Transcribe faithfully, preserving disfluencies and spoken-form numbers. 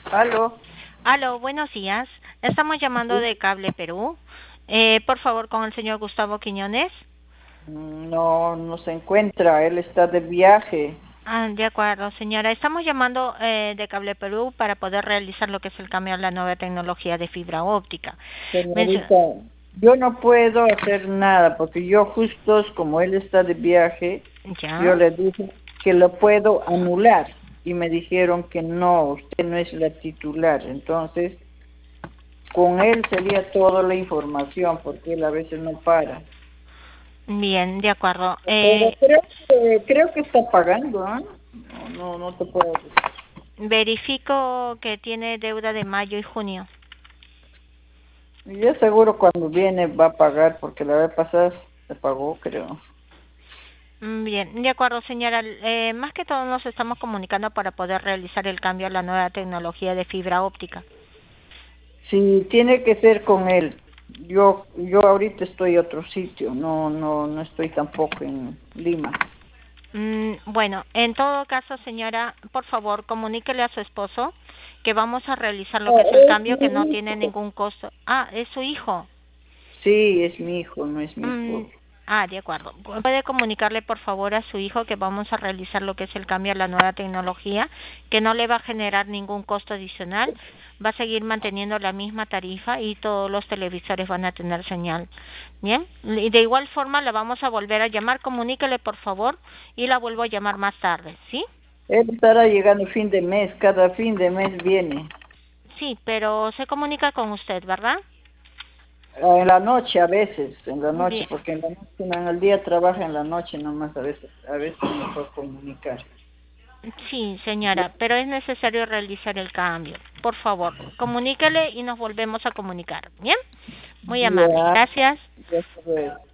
Aló. Aló, buenos días. Estamos llamando Sí. de Cable Perú. Eh, por favor, con el señor Gustavo Quiñones. Mm, No, no se encuentra, él está de viaje. Ah, de acuerdo, señora. Estamos llamando eh, de Cable Perú para poder realizar lo que es el cambio a la nueva tecnología de fibra óptica. Mencio- Señorita, yo no puedo hacer nada porque yo justo como él está de viaje, yo ¿Ya? le dije que lo puedo anular y me dijeron que no, usted no es la titular. Entonces, con él sería toda la información porque él a veces no para. Bien, de acuerdo. Pero Eh, creo que, creo que está pagando, ¿ah? No, no, no te puedo decir. verifico que tiene deuda de mayo y junio. Y yo seguro cuando viene va a pagar, porque la vez pasada se pagó, creo. Mm, Bien, de acuerdo, señora. Eh, más que todo nos estamos comunicando para poder realizar el cambio a la nueva tecnología de fibra óptica. Sí, tiene que ser con él. Yo, yo ahorita estoy en otro sitio, no, no, no estoy tampoco en Lima. Mm, bueno, en todo caso, señora, por favor, comuníquele a su esposo que vamos a realizar lo No, que es el es cambio, que no mi tiene hijo. ningún costo. Ah, es su hijo. Sí, es mi hijo, no es mi Mm, esposo. ah, de acuerdo. Puede comunicarle, por favor, a su hijo que vamos a realizar lo que es el cambio a la nueva tecnología, que no le va a generar ningún costo adicional, va a seguir manteniendo la misma tarifa y todos los televisores van a tener señal. Bien, y de igual forma la vamos a volver a llamar, comuníquele, por favor, y la vuelvo a llamar más tarde, ¿sí? Él estará llegando fin de mes, cada fin de mes viene. Sí, pero se comunica con usted, ¿verdad? Ah, En la noche a veces, en la noche, Bien. porque en la noche, no, en el día trabaja en la noche nomás a veces, a veces me puedo comunicar. Sí, señora, pero es necesario realizar el cambio. Por favor, comuníquele y nos volvemos a comunicar. ¿Bien? Muy amable. Ya, Gracias. ya se ve.